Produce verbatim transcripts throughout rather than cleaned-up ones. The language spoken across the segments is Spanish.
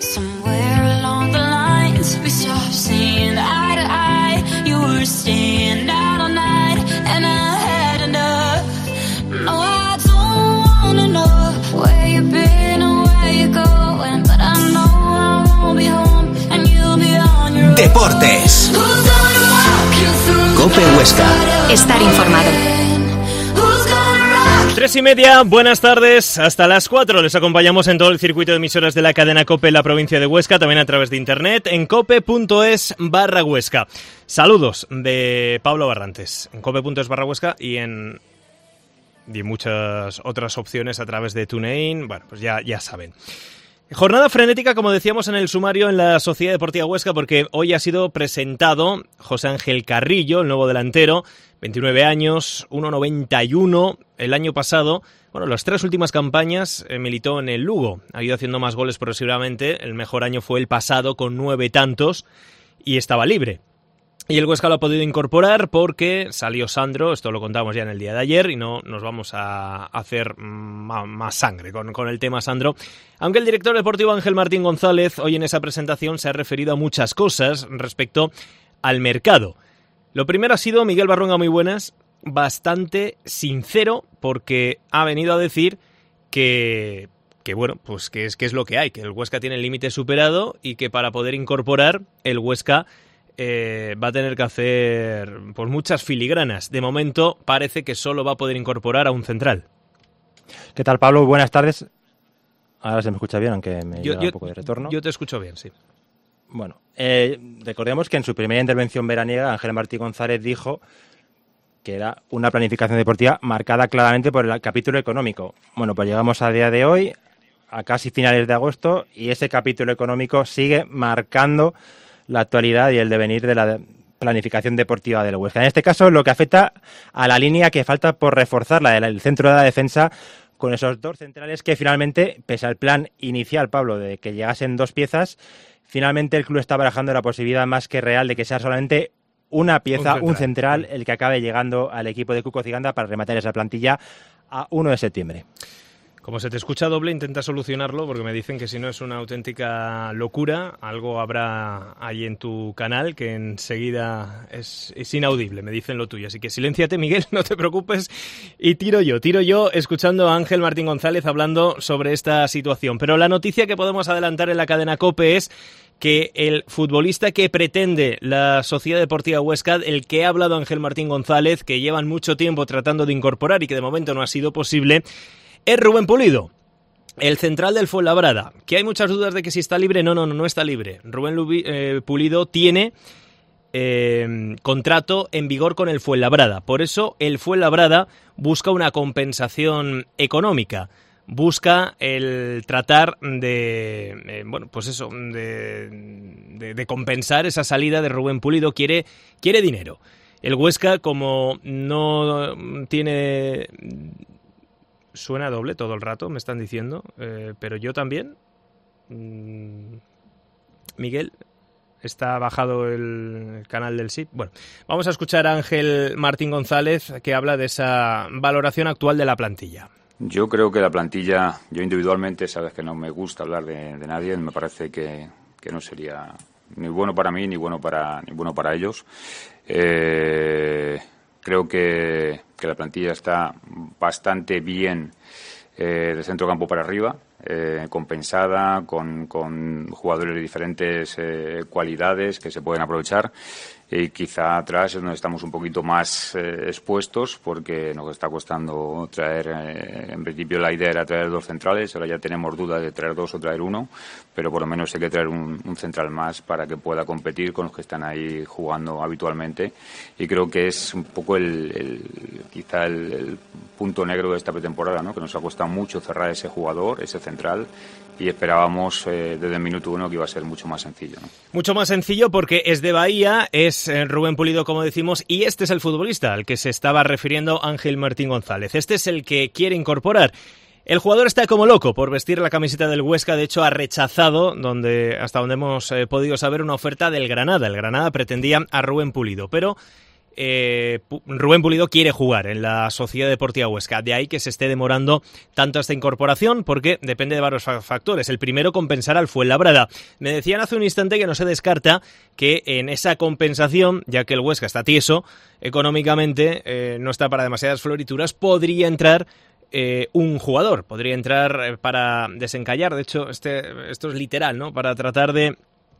Somewhere along the lines we stopped seeing eye to eye. You were staying out all night and I had enough. No, I don't wanna know where you've been or where you're going, but I know I won't be home and you'll be on your own. Deportes. COPE Huesca. Estar informado. Tres y media, buenas tardes, hasta las cuatro les acompañamos en todo el circuito de emisoras de la cadena COPE en la provincia de Huesca, también a través de internet en cope.es barra Huesca. Saludos de Pablo Barrantes, en cope.es barra Huesca y en, y en muchas otras opciones a través de TuneIn, bueno, pues ya, ya saben. Jornada frenética, como decíamos en el sumario, en la Sociedad Deportiva Huesca, porque hoy ha sido presentado José Ángel Carrillo, el nuevo delantero, veintinueve años, uno noventa y uno, el año pasado, bueno, las tres últimas campañas eh, militó en el Lugo, ha ido haciendo más goles progresivamente, el mejor año fue el pasado con nueve tantos y estaba libre. Y el Huesca lo ha podido incorporar porque salió Sandro, esto lo contamos ya en el día de ayer y no nos vamos a hacer más, más sangre con, con el tema Sandro. Aunque el director deportivo Ángel Martín González hoy en esa presentación se ha referido a muchas cosas respecto al mercado. Lo primero ha sido, Miguel Barronga, muy buenas, bastante sincero porque ha venido a decir que, que bueno, pues que es, que es lo que hay, que el Huesca tiene el límite superado y que para poder incorporar el Huesca Eh, va a tener que hacer pues muchas filigranas. De momento parece que solo va a poder incorporar a un central. ¿Qué tal, Pablo? Buenas tardes. Ahora se me escucha bien, aunque me yo, llega yo, un poco de retorno. Yo te escucho bien, sí. Bueno, eh, recordemos que en su primera intervención veraniega Ángel Martín González dijo que era una planificación deportiva marcada claramente por el capítulo económico. Bueno, pues llegamos a día de hoy, a casi finales de agosto, y ese capítulo económico sigue marcando la actualidad y el devenir de la planificación deportiva del Huesca. En este caso, lo que afecta a la línea que falta por reforzar, la del centro de la defensa, con esos dos centrales que finalmente, pese al plan inicial, Pablo, de que llegasen dos piezas, finalmente el club está barajando la posibilidad más que real de que sea solamente una pieza, un central, un central el que acabe llegando al equipo de Cuco Ciganda para rematar esa plantilla a uno de septiembre. Como se te escucha doble, intenta solucionarlo porque me dicen que si no es una auténtica locura, algo habrá ahí en tu canal que enseguida es, es inaudible, me dicen lo tuyo. Así que silénciate, Miguel, no te preocupes, y tiro yo, tiro yo escuchando a Ángel Martín González hablando sobre esta situación. Pero la noticia que podemos adelantar en la cadena COPE es que el futbolista que pretende la Sociedad Deportiva Huesca, el que ha hablado Ángel Martín González, que llevan mucho tiempo tratando de incorporar y que de momento no ha sido posible, es Rubén Pulido, el central del Fuenlabrada. Que hay muchas dudas de que si está libre. No, no, no, no está libre. Rubén Lubi, eh, Pulido tiene eh, contrato en vigor con el Fuenlabrada. Por eso el Fuenlabrada busca una compensación económica. Busca el tratar de, eh, bueno, pues eso, de, de, de compensar esa salida de Rubén Pulido. Quiere, quiere dinero. El Huesca, como no tiene... Suena doble todo el rato, me están diciendo, eh, pero yo también. Mm, Miguel, ¿está bajado el, el canal del S I P? Bueno, vamos a escuchar a Ángel Martín González, que habla de esa valoración actual de la plantilla. Yo creo que la plantilla, yo individualmente, sabes que no me gusta hablar de, de nadie, me parece que, que no sería ni bueno para mí ni bueno para, ni bueno para ellos. Eh... Creo que, que la plantilla está bastante bien eh, de centro campo para arriba, eh, compensada, con, con jugadores de diferentes eh, cualidades que se pueden aprovechar. Y quizá atrás es donde estamos un poquito más eh, expuestos porque nos está costando traer, eh, en principio la idea era traer dos centrales, ahora ya tenemos dudas de traer dos o traer uno, pero por lo menos hay que traer un, un central más para que pueda competir con los que están ahí jugando habitualmente y creo que es un poco el, el quizá el, el punto negro de esta pretemporada, ¿no? Que nos ha costado mucho cerrar ese jugador, ese central, y esperábamos eh, desde el minuto uno que iba a ser mucho más sencillo, ¿no? Mucho más sencillo porque es de Bahía, es eh, Rubén Pulido, como decimos, y este es el futbolista al que se estaba refiriendo Ángel Martín González. Este es el que quiere incorporar. El jugador está como loco por vestir la camiseta del Huesca, de hecho ha rechazado, donde hasta donde hemos eh, podido saber, una oferta del Granada. El Granada pretendía a Rubén Pulido, pero eh, Rubén Pulido quiere jugar en la Sociedad Deportiva Huesca. De ahí que se esté demorando tanto esta incorporación, porque depende de varios factores. El primero, compensar al Fuenlabrada. Me decían hace un instante que no se descarta que en esa compensación, ya que el Huesca está tieso económicamente, eh, no está para demasiadas florituras, podría entrar eh, un jugador, podría entrar eh, para desencallar. De hecho, este, esto es literal, ¿no? Para tratar de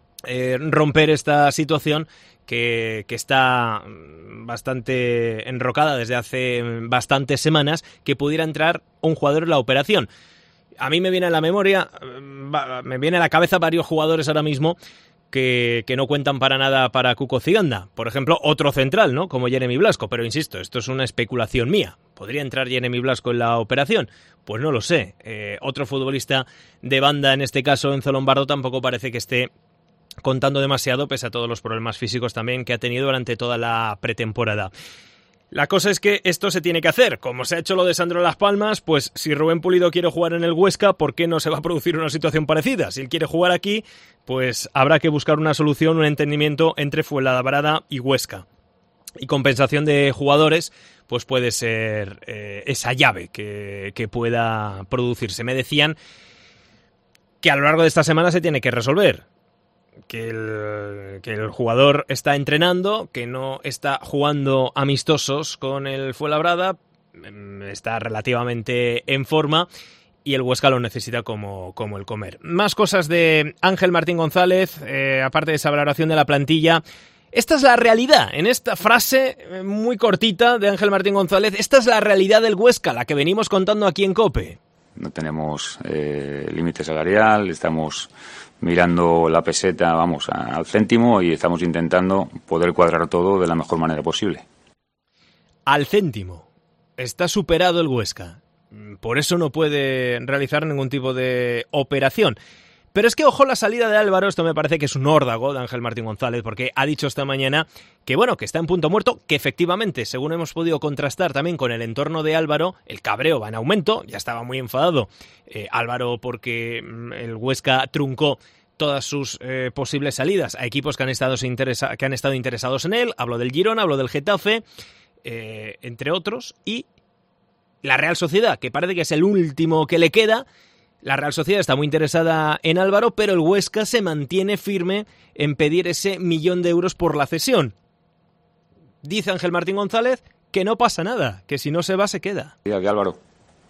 eh, romper esta situación que, que está bastante enrocada desde hace bastantes semanas, que pudiera entrar un jugador en la operación. A mí me viene a la memoria, me viene a la cabeza varios jugadores ahora mismo que, que no cuentan para nada para Cuco Ciganda. Por ejemplo, otro central, ¿no? Como Jeremy Blasco, pero insisto, esto es una especulación mía. ¿Podría entrar Jeremy Blasco en la operación? Pues no lo sé. Eh, otro futbolista de banda, en este caso Enzo Lombardo, tampoco parece que esté contando demasiado, pese a todos los problemas físicos también que ha tenido durante toda la pretemporada. La cosa es que esto se tiene que hacer. Como se ha hecho lo de Sandro Las Palmas, pues si Rubén Pulido quiere jugar en el Huesca, ¿por qué no se va a producir una situación parecida? Si él quiere jugar aquí, pues habrá que buscar una solución, un entendimiento entre Fuenlabrada y Huesca. Y compensación de jugadores, pues puede ser eh, esa llave que, que pueda producirse. Me decían que a lo largo de esta semana se tiene que resolver. Que el, que el jugador está entrenando, que no está jugando amistosos con el Fuenlabrada, está relativamente en forma y el Huesca lo necesita como, como el comer. Más cosas de Ángel Martín González, eh, aparte de esa valoración de la plantilla. Esta es la realidad, en esta frase muy cortita de Ángel Martín González, esta es la realidad del Huesca, la que venimos contando aquí en COPE. No tenemos eh, límite salarial, estamos mirando la peseta, vamos, al céntimo, y estamos intentando poder cuadrar todo de la mejor manera posible. Al céntimo. Está superado el Huesca. Por eso no puede realizar ningún tipo de operación. Pero es que, ojo, la salida de Álvaro, esto me parece que es un órdago de Ángel Martín González, porque ha dicho esta mañana que, bueno, que está en punto muerto, que efectivamente, según hemos podido contrastar también con el entorno de Álvaro, el cabreo va en aumento, ya estaba muy enfadado eh, Álvaro porque el Huesca truncó todas sus eh, posibles salidas a equipos que han estado, interesa- que han estado interesados en él. Hablo del Girona, hablo del Getafe, eh, entre otros, y la Real Sociedad, que parece que es el último que le queda. La Real Sociedad está muy interesada en Álvaro, pero el Huesca se mantiene firme en pedir ese millón de euros por la cesión. Dice Ángel Martín González que no pasa nada, que si no se va se queda. Diga que Álvaro,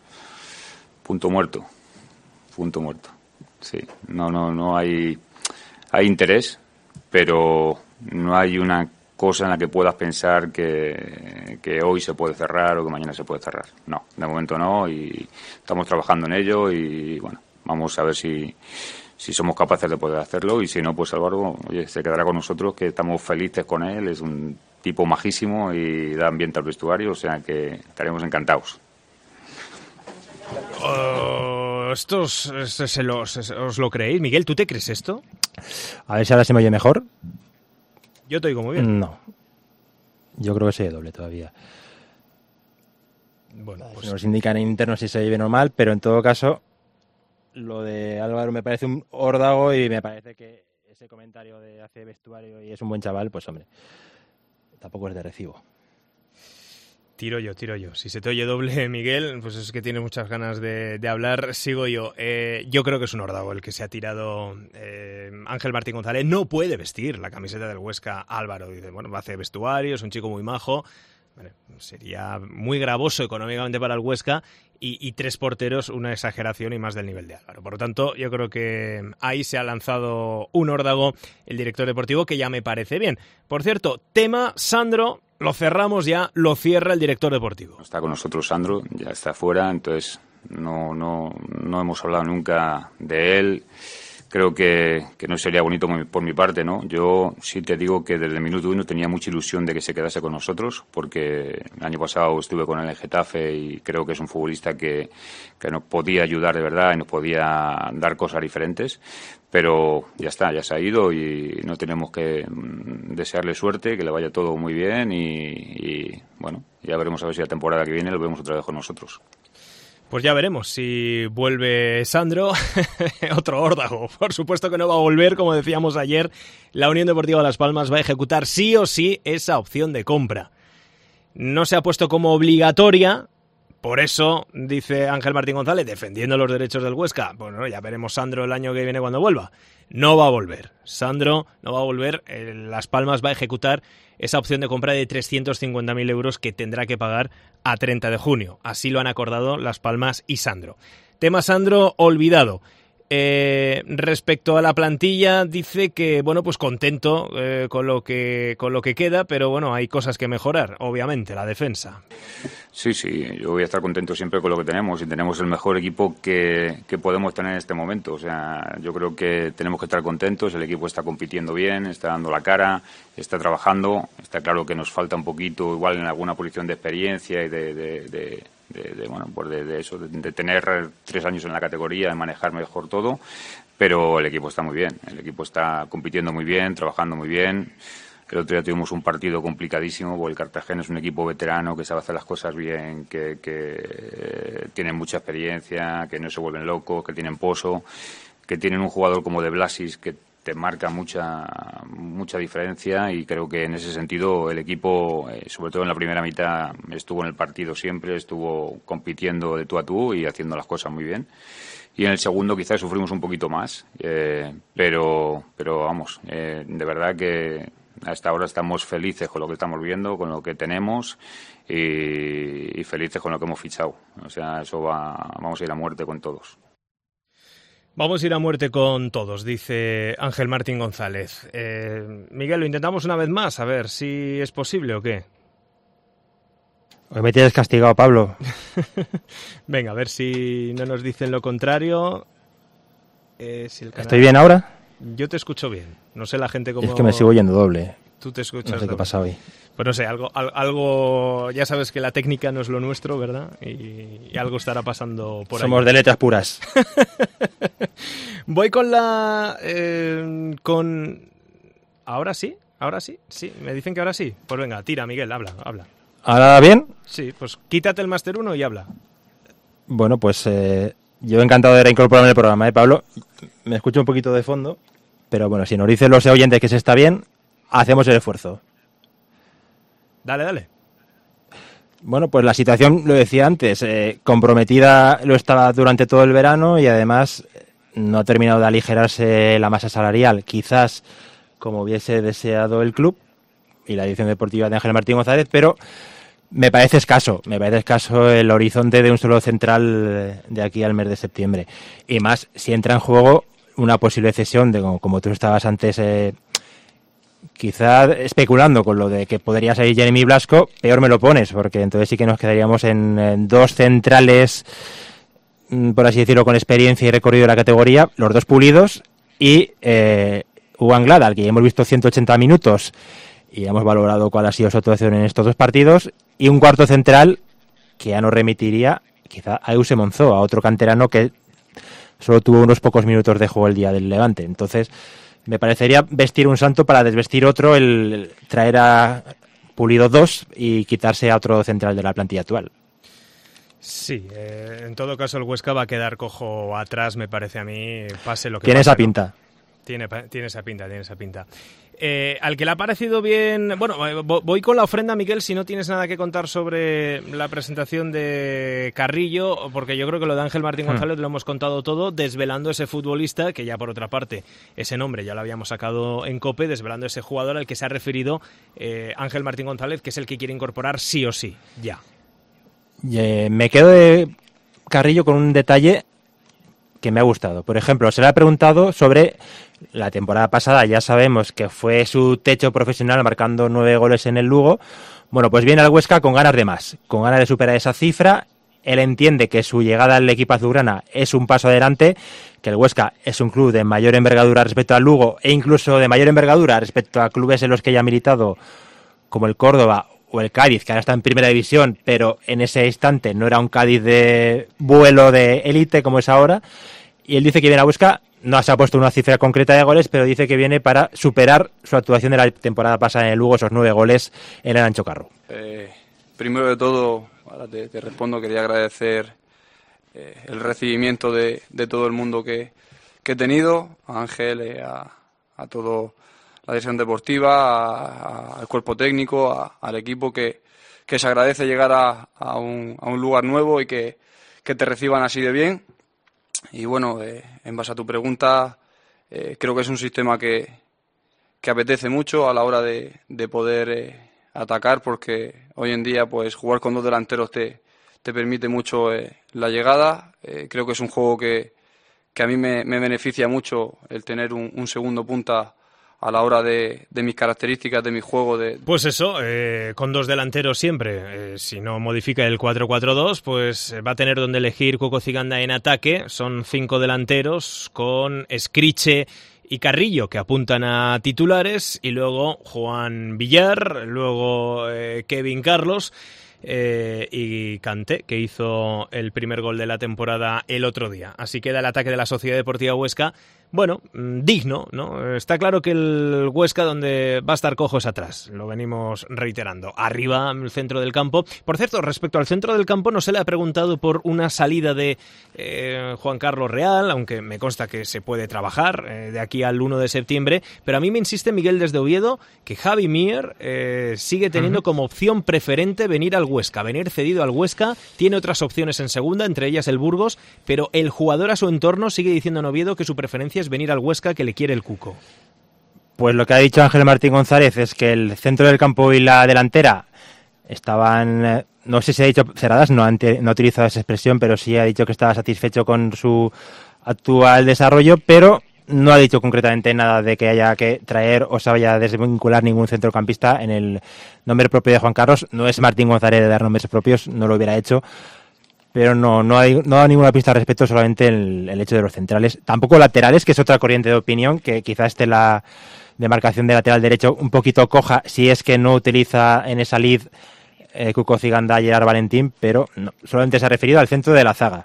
punto muerto, punto muerto. Sí, no, no, no hay, hay interés, pero no hay una cosa en la que puedas pensar que, que hoy se puede cerrar o que mañana se puede cerrar. No, de momento no, y estamos trabajando en ello y bueno, vamos a ver si, si somos capaces de poder hacerlo, y si no, pues Álvaro, oye, se quedará con nosotros, que estamos felices con él, es un tipo majísimo y da ambiente al vestuario, o sea que estaremos encantados. Oh, ¿Esto se, se lo, se, os lo creéis? Miguel, ¿tú te crees esto? A ver si ahora se me oye mejor. Yo te oigo muy bien. No. Yo creo que se oye doble todavía. Bueno, pues nos indican en interno si se oye normal, pero en todo caso, lo de Álvaro me parece un órdago y me parece que ese comentario de hace vestuario y es un buen chaval, pues hombre, tampoco es de recibo. Tiro yo, tiro yo. Si se te oye doble, Miguel, pues es que tiene muchas ganas de, de hablar. Sigo yo. Eh, yo creo que es un órdago el que se ha tirado eh, Ángel Martín González. No puede vestir la camiseta del Huesca Álvaro. Dice, bueno, va a hacer vestuario, es un chico muy majo. Bueno, sería muy gravoso económicamente para el Huesca, y, y tres porteros, una exageración y más del nivel de Álvaro. Por lo tanto, yo creo que ahí se ha lanzado un órdago el director deportivo, que ya me parece bien. Por cierto, tema Sandro, lo cerramos ya, lo cierra el director deportivo. No está con nosotros Sandro, ya está fuera, entonces no, no, no hemos hablado nunca de él. Creo que, que no sería bonito por mi parte, ¿no? Yo sí te digo que desde el minuto uno tenía mucha ilusión de que se quedase con nosotros, porque el año pasado estuve con él en Getafe y creo que es un futbolista que, que nos podía ayudar de verdad y nos podía dar cosas diferentes, pero ya está, ya se ha ido y no tenemos que desearle suerte, que le vaya todo muy bien y, y bueno, ya veremos a ver si la temporada que viene lo vemos otra vez con nosotros. Pues ya veremos si vuelve Sandro, otro órdago. Por supuesto que no va a volver, como decíamos ayer. La Unión Deportiva Las Palmas va a ejecutar sí o sí esa opción de compra. no se ha puesto como obligatoria. Por eso, dice Ángel Martín González, defendiendo los derechos del Huesca, bueno, ya veremos Sandro el año que viene cuando vuelva. No va a volver. Sandro no va a volver. Eh, Las Palmas va a ejecutar esa opción de compra de trescientos cincuenta mil euros que tendrá que pagar a treinta de junio. Así lo han acordado Las Palmas y Sandro. Tema Sandro olvidado. Eh, respecto a la plantilla, dice que, bueno, pues contento eh, con lo que con lo que queda, pero bueno, hay cosas que mejorar, obviamente, la defensa. Sí, sí, yo voy a estar contento siempre con lo que tenemos y tenemos el mejor equipo que, que podemos tener en este momento. O sea, yo creo que tenemos que estar contentos, el equipo está compitiendo bien, está dando la cara, está trabajando, está claro que nos falta un poquito, igual en alguna posición de experiencia y de... de, de De, de bueno pues de, de eso de, de tener tres años en la categoría, de manejar mejor todo, pero el equipo está muy bien, el equipo está compitiendo muy bien, trabajando muy bien. El otro día tuvimos un partido complicadísimo porque el Cartagena es un equipo veterano que sabe hacer las cosas bien, que, que eh, tiene mucha experiencia, que no se vuelven locos, que tienen pozo, que tienen un jugador como De Blasis que te marca mucha mucha diferencia, y creo que en ese sentido el equipo, eh, sobre todo en la primera mitad, estuvo en el partido siempre, estuvo compitiendo de tú a tú y haciendo las cosas muy bien. Y en el segundo quizás sufrimos un poquito más, eh, pero pero vamos, eh, de verdad que hasta ahora estamos felices con lo que estamos viendo, con lo que tenemos y, y felices con lo que hemos fichado. O sea, eso va, vamos a ir a muerte con todos. Vamos a ir a muerte con todos, dice Ángel Martín González. Eh, Miguel, lo intentamos una vez más, a ver si es posible o qué. Hoy me tienes castigado, Pablo. Venga, a ver si no nos dicen lo contrario. Eh, si el canal... ¿Estoy bien ahora? Yo te escucho bien. No sé la gente cómo... Es que me sigo oyendo doble. Tú te escuchas No sé doble. qué pasa hoy. Pues no sé, algo, algo, ya sabes que la técnica no es lo nuestro, ¿verdad? Y, y algo estará pasando por ahí. Somos de letras puras. Voy con la... Eh, con... ¿Ahora sí? ¿Ahora sí? Sí, me dicen que ahora sí. Pues venga, tira, Miguel, habla, habla. ¿Ahora bien? Sí, pues quítate el Máster uno y habla. Bueno, pues eh, yo encantado de reincorporarme en el programa, ¿eh, Pablo? Me escucho un poquito de fondo, pero bueno, si nos dicen los oyentes que se está bien, hacemos el esfuerzo. Dale, dale. Bueno, pues la situación, lo decía antes, eh, comprometida lo estaba durante todo el verano y además no ha terminado de aligerarse la masa salarial, quizás como hubiese deseado el club y la edición deportiva de Ángel Martín González, pero me parece escaso, me parece escaso el horizonte de un solo central de aquí al mes de septiembre. Y más si entra en juego una posible cesión, de como, como tú estabas antes... Eh, quizá especulando con lo de que podría salir Jeremy Blasco, peor me lo pones, porque entonces sí que nos quedaríamos en, en dos centrales, por así decirlo, con experiencia y recorrido de la categoría, los dos pulidos, y eh, Hugo Anglada, al que ya hemos visto ciento ochenta minutos y hemos valorado cuál ha sido su actuación en estos dos partidos, y un cuarto central que ya nos remitiría quizá a Euse Monzó, a otro canterano que solo tuvo unos pocos minutos de juego el día del Levante. Entonces me parecería vestir un santo para desvestir otro, el traer a Pulido dos y quitarse a otro central de la plantilla actual. Sí, eh, en todo caso el Huesca va a quedar cojo atrás, me parece a mí, pase lo que Tiene pase, esa ¿no? pinta. Tiene, tiene esa pinta, tiene esa pinta. Eh, al que le ha parecido bien... Bueno, voy con la ofrenda, Miguel, si no tienes nada que contar sobre la presentación de Carrillo, porque yo creo que lo de Ángel Martín González hmm. lo hemos contado todo, desvelando ese futbolista, que ya por otra parte, ese nombre ya lo habíamos sacado en COPE, desvelando ese jugador al que se ha referido eh, Ángel Martín González, que es el que quiere incorporar sí o sí, ya. Eh, me quedo de Carrillo con un detalle que me ha gustado. Por ejemplo, se le ha preguntado sobre la temporada pasada, ya sabemos que fue su techo profesional marcando nueve goles en el Lugo. Bueno, pues viene al Huesca con ganas de más, con ganas de superar esa cifra. Él entiende que su llegada al equipo azulgrana es un paso adelante, que el Huesca es un club de mayor envergadura respecto al Lugo e incluso de mayor envergadura respecto a clubes en los que ya ha militado, como el Córdoba o el Cádiz, que ahora está en primera división, pero en ese instante no era un Cádiz de vuelo de élite como es ahora. Y él dice que viene a Huesca, no se ha puesto una cifra concreta de goles, pero dice que viene para superar su actuación de la temporada pasada en el Lugo, esos nueve goles en el Ancho Carro. Eh, primero de todo, ahora te, te respondo, quería agradecer eh, el recibimiento de, de todo el mundo que, que he tenido, a Ángel, eh, a, a todo la dirección deportiva, a, a, al cuerpo técnico, a, al equipo que, que se agradece llegar a, a, un, a un lugar nuevo y que, que te reciban así de bien. Y bueno, eh, en base a tu pregunta, eh, creo que es un sistema que, que apetece mucho a la hora de, de poder eh, atacar, porque hoy en día pues jugar con dos delanteros te, te permite mucho eh, la llegada. Eh, creo que es un juego que, que a mí me, me beneficia mucho el tener un, un segundo punta a la hora de, de mis características, de mi juego. De... Pues eso, eh, con dos delanteros siempre. Eh, si no modifica el cuatro cuatro dos, pues va a tener donde elegir Cuco Ciganda en ataque. Son cinco delanteros con Escriche y Carrillo, que apuntan a titulares, y luego Juan Villar, luego eh, Kevin Carlos eh, y Kanté, que hizo el primer gol de la temporada el otro día. Así queda el ataque de la Sociedad Deportiva Huesca. Bueno, digno, ¿no? Está claro que el Huesca donde va a estar cojo es atrás, lo venimos reiterando. Arriba, en el centro del campo. Por cierto, respecto al centro del campo, no se le ha preguntado por una salida de eh, Juan Carlos Real, aunque me consta que se puede trabajar eh, de aquí al uno de septiembre, pero a mí me insiste Miguel desde Oviedo que Javi Mier eh, sigue teniendo uh-huh. como opción preferente venir al Huesca, venir cedido al Huesca. Tiene otras opciones en segunda, entre ellas el Burgos, pero el jugador a su entorno sigue diciendo en Oviedo que su preferencia es venir al Huesca, que le quiere el Cuco. Pues lo que ha dicho Ángel Martín González es que el centro del campo y la delantera estaban, no sé si ha dicho cerradas, no, ante, no ha utilizado esa expresión, pero sí ha dicho que estaba satisfecho con su actual desarrollo, pero no ha dicho concretamente nada de que haya que traer o se vaya a desvincular ningún centrocampista en el nombre propio de Juan Carlos. No es Martín González de dar nombres propios, no lo hubiera hecho. Pero no, no, hay, no da ninguna pista al respecto, solamente el, el hecho de los centrales. Tampoco laterales, que es otra corriente de opinión, que quizás esté la demarcación de lateral derecho un poquito coja, si es que no utiliza en esa lid eh, Cuco Ciganda y Gerard Valentín, pero no, solamente se ha referido al centro de la zaga.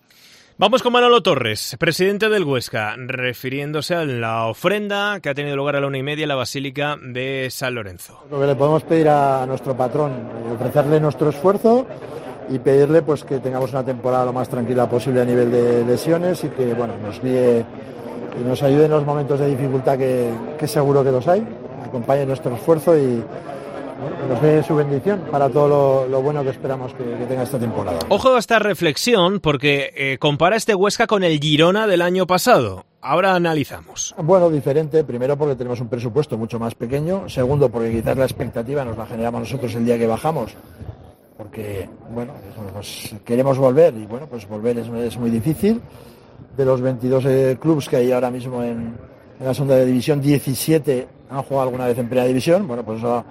Vamos con Manolo Torres, presidente del Huesca, refiriéndose a la ofrenda que ha tenido lugar a la una y media en la Basílica de San Lorenzo. Lo que le podemos pedir a nuestro patrón, ofrecerle nuestro esfuerzo y pedirle pues que tengamos una temporada lo más tranquila posible a nivel de lesiones y que bueno nos guíe y nos ayude en los momentos de dificultad que, que seguro que los hay, acompañe nuestro esfuerzo y bueno, que nos dé su bendición para todo lo, lo bueno que esperamos que, que tenga esta temporada. Ojo a esta reflexión porque eh, compara este Huesca con el Girona del año pasado. Ahora analizamos. Bueno, diferente, primero porque tenemos un presupuesto mucho más pequeño, segundo porque quizás la expectativa nos la generamos nosotros el día que bajamos, porque, bueno, pues queremos volver y, bueno, pues volver es, es muy difícil. De los veintidós eh, clubes que hay ahora mismo en, en la segunda división, diecisiete han jugado alguna vez en primera división. Bueno, pues eso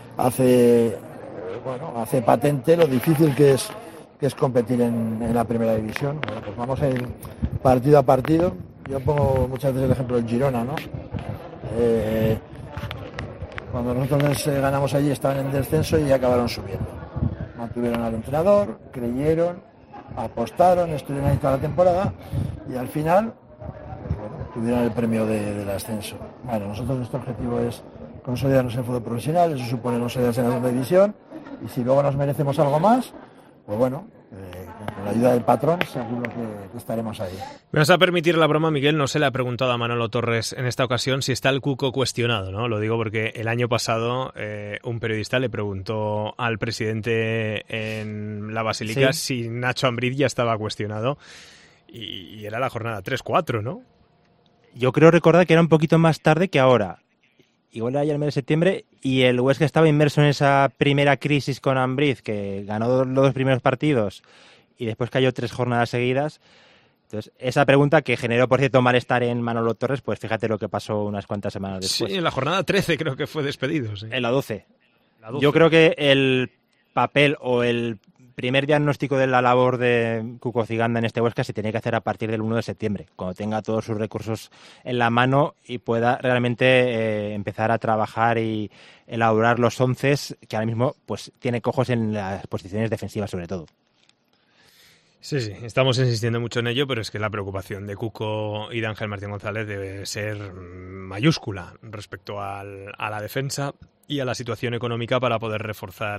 hace, bueno, hace patente lo difícil que es, que es competir en, en la primera división. Bueno, pues vamos a ir partido a partido. Yo pongo muchas veces el ejemplo del Girona, ¿no? Eh, cuando nosotros eh, ganamos allí estaban en descenso y acabaron subiendo. Mantuvieron al entrenador, creyeron, apostaron, estuvieron ahí toda la temporada y al final bueno, tuvieron el premio de, del ascenso. Bueno, nosotros nuestro objetivo es consolidarnos en el fútbol profesional, eso supone consolidarse en la segunda división y si luego nos merecemos algo más, pues bueno, eh, con la ayuda del patrón seguro que, que estaremos ahí. Me vas a permitir la broma, Miguel, no se le ha preguntado a Manolo Torres en esta ocasión si está el Cuco cuestionado, ¿no? Lo digo porque el año pasado eh, un periodista le preguntó al presidente en la Basílica sí. si Nacho Ambriz ya estaba cuestionado y, y era la jornada tres cuatro, ¿no? Yo creo recordar que era un poquito más tarde que ahora. Igual era ya el mes de septiembre y el Huesca estaba inmerso en esa primera crisis con Ambriz, que ganó los dos primeros partidos y después cayó tres jornadas seguidas. Entonces, esa pregunta que generó, por cierto, malestar en Manolo Torres, pues fíjate lo que pasó unas cuantas semanas después. Sí, en la jornada trece creo que fue despedido. Sí. En la doce. la doce. Yo creo que el papel o el primer diagnóstico de la labor de Cuco Ciganda en este Huesca se tiene que hacer a partir del uno de septiembre, cuando tenga todos sus recursos en la mano y pueda realmente eh, empezar a trabajar y elaborar los once que ahora mismo pues tiene cojos en las posiciones defensivas sobre todo. Sí, sí, estamos insistiendo mucho en ello, pero es que la preocupación de Cuco y de Ángel Martín González debe ser mayúscula respecto al, a la defensa y a la situación económica para poder reforzar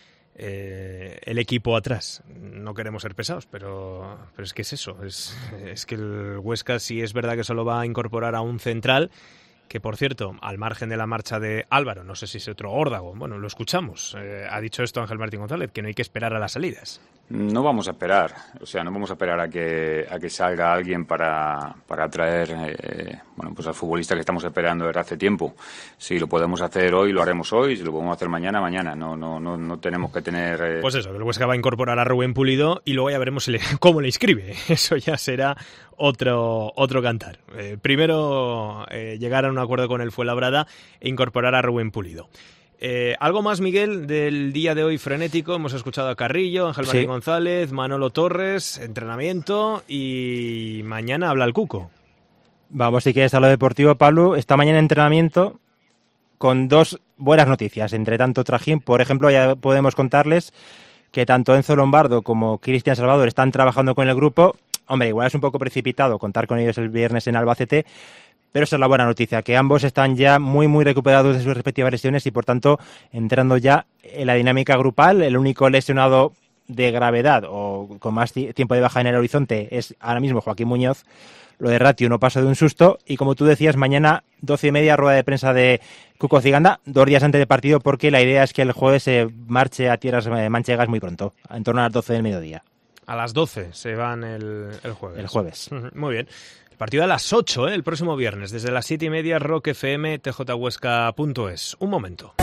Eh, el equipo atrás. No queremos ser pesados, pero, pero es que es eso, es, es que el Huesca sí es verdad que solo va a incorporar a un central que por cierto, al margen de la marcha de Álvaro, no sé si es otro órdago, bueno, lo escuchamos, eh, ha dicho esto Ángel Martín González, que no hay que esperar a las salidas. No vamos a esperar, o sea, no vamos a esperar a que a que salga alguien para, para traer eh, bueno, pues al futbolista que estamos esperando desde hace tiempo. Si lo podemos hacer hoy, lo haremos hoy, si lo podemos hacer mañana, mañana. No no no, no tenemos que tener... Eh... Pues eso, que el Huesca va a incorporar a Rubén Pulido y luego ya veremos si le, cómo le inscribe. Eso ya será otro otro cantar. Eh, primero eh, llegar a un acuerdo con el Fuenlabrada e incorporar a Rubén Pulido. Eh, ¿Algo más, Miguel, del día de hoy frenético? Hemos escuchado a Carrillo, Ángel Martín sí. González, Manolo Torres, entrenamiento, y mañana habla el Cuco. Vamos, si quieres, a lo deportivo, Pablo. Esta mañana entrenamiento con dos buenas noticias. Entre tanto trajín, por ejemplo, ya podemos contarles que tanto Enzo Lombardo como Cristian Salvador están trabajando con el grupo. Hombre, igual es un poco precipitado contar con ellos el viernes en Albacete, pero esa es la buena noticia, que ambos están ya muy, muy recuperados de sus respectivas lesiones y, por tanto, entrando ya en la dinámica grupal. El único lesionado de gravedad o con más tiempo de baja en el horizonte es ahora mismo Joaquín Muñoz. Lo de Ratio no pasa de un susto y, como tú decías, mañana doce y media rueda de prensa de Cuco Ciganda, dos días antes del partido, porque la idea es que el jueves se marche a tierras manchegas muy pronto, en torno a las doce del mediodía. A las doce se van el, el jueves. El jueves. Muy bien. El partido a las ocho, ¿eh? El próximo viernes, desde las siete y media, Rock F M, t j huesca punto es. Un momento.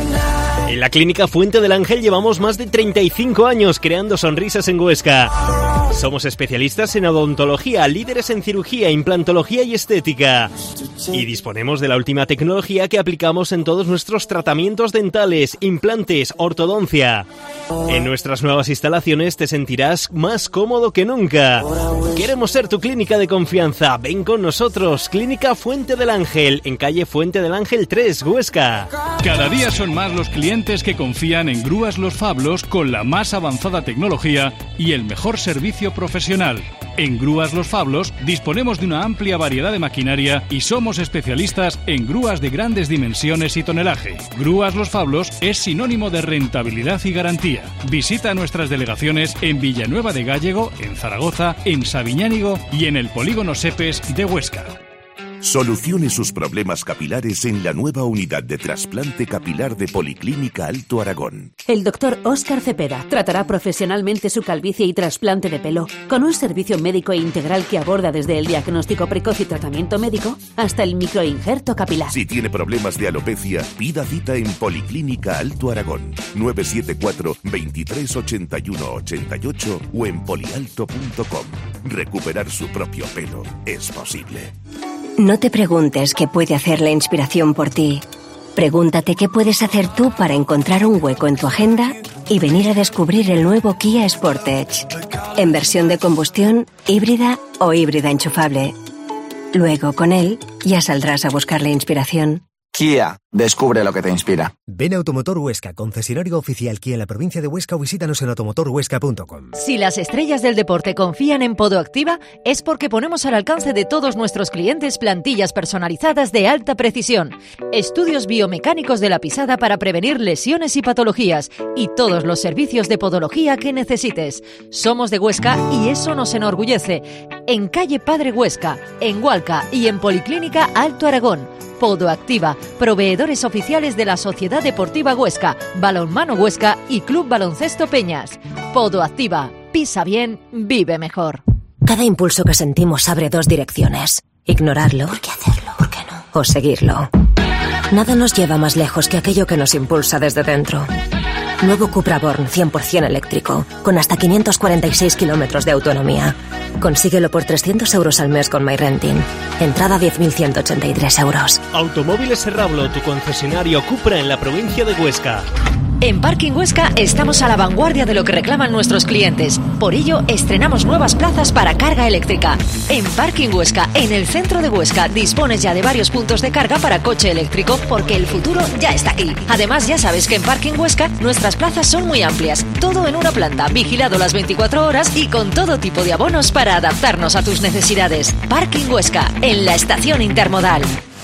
En la Clínica Fuente del Ángel llevamos más de treinta y cinco años creando sonrisas en Huesca. Somos especialistas en odontología, líderes en cirugía, implantología y estética. Y disponemos de la última tecnología que aplicamos en todos nuestros tratamientos dentales, implantes, ortodoncia. En nuestras nuevas instalaciones te sentirás más cómodo que nunca. Queremos ser tu clínica de confianza. Ven con nosotros, Clínica Fuente del Ángel, en calle Fuente del Ángel tres, Huesca. Cada día son más los clientes que confían en Grúas Los Fablos con la más avanzada tecnología y el mejor servicio profesional. En Grúas Los Fablos disponemos de una amplia variedad de maquinaria y somos especialistas en grúas de grandes dimensiones y tonelaje. Grúas Los Fablos es sinónimo de rentabilidad y garantía. Visita nuestras delegaciones en Villanueva de Gállego, en Zaragoza, en Sabiñánigo y en el Polígono Sepes de Huesca. Solucione sus problemas capilares en la nueva unidad de trasplante capilar de Policlínica Alto Aragón. El doctor Óscar Cepeda tratará profesionalmente su calvicie y trasplante de pelo, con un servicio médico e integral que aborda desde el diagnóstico precoz y tratamiento médico hasta el microinjerto capilar. Si tiene problemas de alopecia, pida cita en Policlínica Alto Aragón, nueve siete cuatro, veintitrés ochenta y uno ochenta y ocho o en polialto punto com. Recuperar su propio pelo es posible. No te preguntes qué puede hacer la inspiración por ti. Pregúntate qué puedes hacer tú para encontrar un hueco en tu agenda y venir a descubrir el nuevo Kia Sportage. En versión de combustión, híbrida o híbrida enchufable. Luego, con él, ya saldrás a buscar la inspiración. Kia, descubre lo que te inspira. Ven a Automotor Huesca, concesionario oficial Kia en la provincia de Huesca, o visítanos en automotor huesca punto com. Si las estrellas del deporte confían en Podoactiva, es porque ponemos al alcance de todos nuestros clientes plantillas personalizadas de alta precisión, estudios biomecánicos de la pisada para prevenir lesiones y patologías, y todos los servicios de podología que necesites. Somos de Huesca y eso nos enorgullece. En calle Padre Huesca, en Hualca y en Policlínica Alto Aragón. Podoactiva, proveedores oficiales de la Sociedad Deportiva Huesca, Balonmano Huesca y Club Baloncesto Peñas. Podoactiva, pisa bien, vive mejor. Cada impulso que sentimos abre dos direcciones. Ignorarlo. ¿Por qué hacerlo? ¿Por qué no? O seguirlo. Nada nos lleva más lejos que aquello que nos impulsa desde dentro. Nuevo Cupra Born cien por ciento eléctrico, con hasta quinientos cuarenta y seis kilómetros de autonomía. Consíguelo por trescientos euros al mes con MyRenting. Entrada diez mil ciento ochenta y tres euros. Automóviles Serrablo, tu concesionario Cupra en la provincia de Huesca. En Parking Huesca estamos a la vanguardia de lo que reclaman nuestros clientes. Por ello, estrenamos nuevas plazas para carga eléctrica. En Parking Huesca, en el centro de Huesca, dispones ya de varios puntos de carga para coche eléctrico, porque el futuro ya está aquí. Además, ya sabes que en Parking Huesca nuestras plazas son muy amplias. Todo en una planta, vigilado las veinticuatro horas y con todo tipo de abonos para adaptarnos a tus necesidades. Parking Huesca, en la estación intermodal.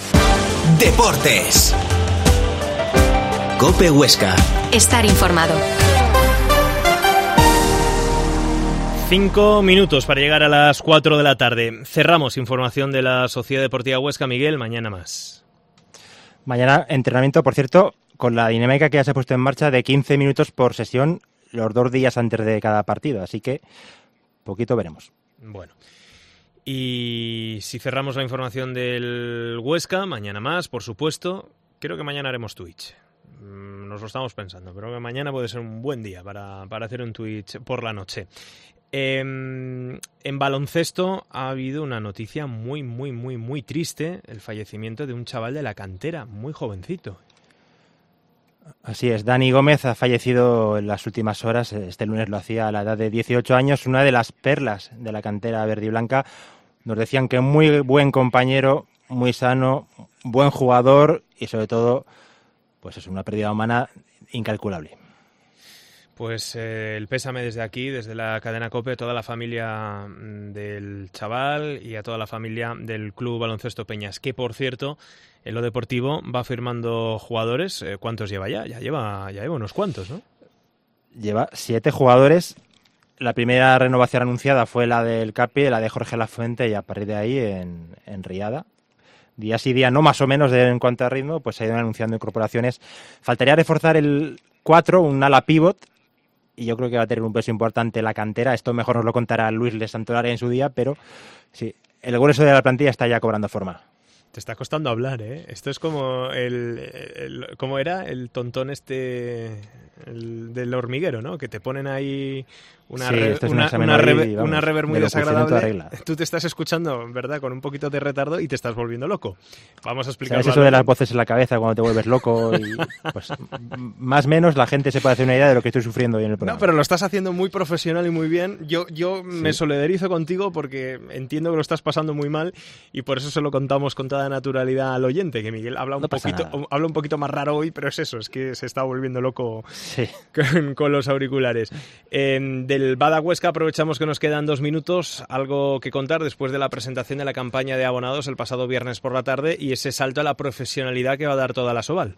Deportes. COPE Huesca. Estar informado. Cinco minutos para llegar a las cuatro de la tarde. Cerramos información de la Sociedad Deportiva Huesca. Miguel, mañana más. Mañana entrenamiento, por cierto, con la dinámica que ya se ha puesto en marcha de quince minutos por sesión los dos días antes de cada partido, así que poquito veremos. Bueno, y si cerramos la información del Huesca, mañana más, por supuesto, creo que mañana haremos Twitch. Nos lo estamos pensando, pero que mañana puede ser un buen día para, para hacer un Twitch por la noche. Eh, en baloncesto ha habido una noticia muy, muy, muy, muy triste, el fallecimiento de un chaval de la cantera, muy jovencito. Así es, Dani Gómez ha fallecido en las últimas horas, este lunes lo hacía a la edad de dieciocho años, una de las perlas de la cantera verde y blanca. Nos decían que muy buen compañero, muy sano, buen jugador y sobre todo, pues es una pérdida humana incalculable. Pues eh, el pésame desde aquí, desde la cadena COPE, a toda la familia del chaval y a toda la familia del Club Baloncesto Peñas, que por cierto, en lo deportivo va firmando jugadores. ¿Cuántos lleva ya? Ya lleva, ya lleva unos cuantos, ¿no? Lleva siete jugadores. La primera renovación anunciada fue la del Capi, la de Jorge Lafuente, y a partir de ahí en, en Riada. Día sí día no, más o menos de, en cuanto a ritmo, pues se ha ido anunciando incorporaciones. Faltaría reforzar el cuatro, un ala pivot, y yo creo que va a tener un peso importante la cantera. Esto mejor nos lo contará Luis de Santolari en su día, pero sí, el grueso de la plantilla está ya cobrando forma. Te está costando hablar, ¿eh? Esto es como el, el ¿cómo era? El tontón este el del hormiguero, ¿no? Que te ponen ahí una sí, re, esto es una, un una, rever, y, vamos, una rever muy de desagradable. Tú te estás escuchando, ¿verdad? Con un poquito de retardo y te estás volviendo loco. Vamos a explicar. ¿Sabes eso de las voces en la cabeza cuando te vuelves loco? Y, pues, más o menos la gente se puede hacer una idea de lo que estoy sufriendo hoy en el programa. No, pero lo estás haciendo muy profesional y muy bien. Yo, yo sí. me solidarizo contigo porque entiendo que lo estás pasando muy mal y por eso se lo contamos con toda naturalidad al oyente, que Miguel habla un, no poquito, habla un poquito más raro hoy, pero es eso, es que se está volviendo loco sí. con, con los auriculares. Eh, del Bada Huesca aprovechamos que nos quedan dos minutos, algo que contar después de la presentación de la campaña de abonados el pasado viernes por la tarde y ese salto a la profesionalidad que va a dar toda la Soval.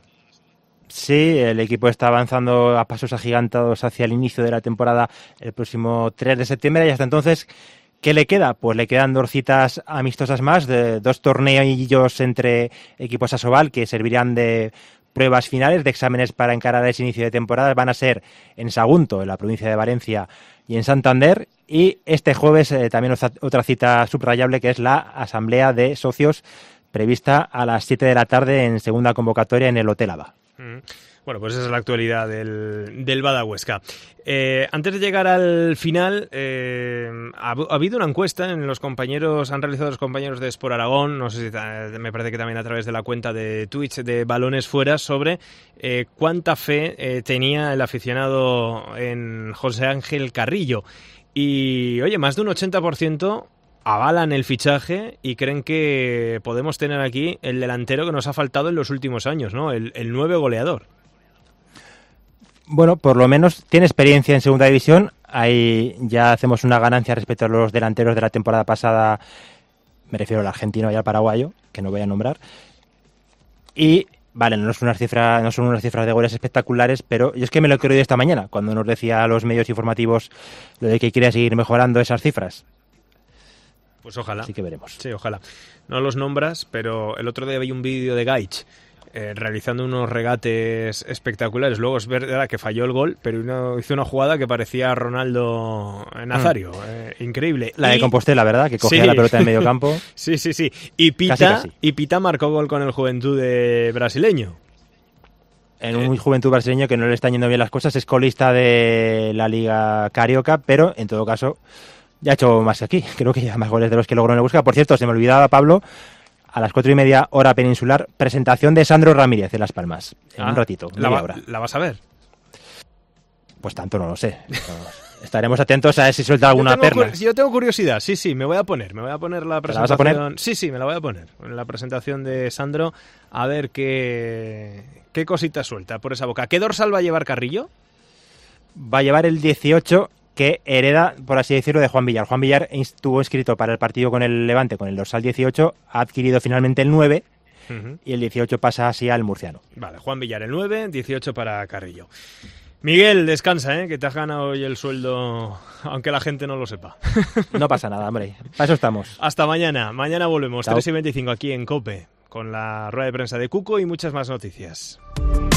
Sí, el equipo está avanzando a pasos agigantados hacia el inicio de la temporada el próximo tres de septiembre y hasta entonces, ¿qué le queda? Pues le quedan dos citas amistosas más, de dos torneillos entre equipos Asobal que servirán de pruebas finales, de exámenes para encarar ese inicio de temporada. Van a ser en Sagunto, en la provincia de Valencia, y en Santander. Y este jueves eh, también otra cita subrayable, que es la asamblea de socios prevista a las siete de la tarde en segunda convocatoria en el Hotel Aba. Bueno, pues esa es la actualidad del, del Bada Huesca. Eh, antes de llegar al final, eh, ha, ha habido una encuesta en los compañeros, han realizado los compañeros de Sport Aragón, no sé si eh, me parece que también a través de la cuenta de Twitch de Balones Fuera, sobre eh, cuánta fe eh, tenía el aficionado en José Ángel Carrillo. Y, oye, más de un ochenta por ciento avalan el fichaje y creen que podemos tener aquí el delantero que nos ha faltado en los últimos años, ¿no? El, el nueve goleador. Bueno, por lo menos tiene experiencia en segunda división. Ahí ya hacemos una ganancia respecto a los delanteros de la temporada pasada. Me refiero al argentino y al paraguayo, que no voy a nombrar. Y vale, no son unas cifras, no son unas cifras de goles espectaculares, pero yo es que me lo he creído esta mañana, cuando nos decía a los medios informativos lo de que quiere seguir mejorando esas cifras. Pues ojalá. Así que veremos. Sí, ojalá. No los nombras, pero el otro día vi un vídeo de Gaich eh, realizando unos regates espectaculares. Luego es verdad que falló el gol, pero uno, hizo una jugada que parecía Ronaldo Nazario. Mm. Eh, increíble. La y... de Compostela, ¿verdad? Que cogía sí. la pelota en medio campo. Sí, sí, sí. Y Pita, casi, casi. y Pita marcó gol con el Juventud de brasileño. En un Juventud brasileño que no le están yendo bien las cosas. Es colista de la Liga Carioca, pero en todo caso ya ha hecho más que aquí. Creo que ya más goles de los que logró en el Huesca. Por cierto, se me olvidaba, Pablo, a las cuatro y media hora peninsular, presentación de Sandro Ramírez de Las Palmas. En ah, un ratito, la, media hora. ¿La vas a ver? Pues tanto no lo sé. Estaremos atentos a ver si suelta alguna yo tengo, perla. Yo tengo curiosidad, sí, sí, me voy a poner. Me voy a poner la presentación. ¿La vas a poner? Sí, sí, me la voy a poner. En la presentación de Sandro, a ver qué, qué cosita suelta por esa boca. ¿Qué dorsal va a llevar Carrillo? Va a llevar el dieciocho, que hereda, por así decirlo, de Juan Villar. Juan Villar estuvo inscrito para el partido con el Levante con el dorsal dieciocho, ha adquirido finalmente el nueve uh-huh. y el dieciocho pasa así al murciano. Vale, Juan Villar el nueve, dieciocho para Carrillo. Miguel, descansa, ¿eh? Que te has ganado hoy el sueldo, aunque la gente no lo sepa. No pasa nada, hombre. Para eso estamos. Hasta mañana. Mañana volvemos, Chao. tres y veinticinco aquí en COPE. con la rueda de prensa de Cuco y muchas más noticias.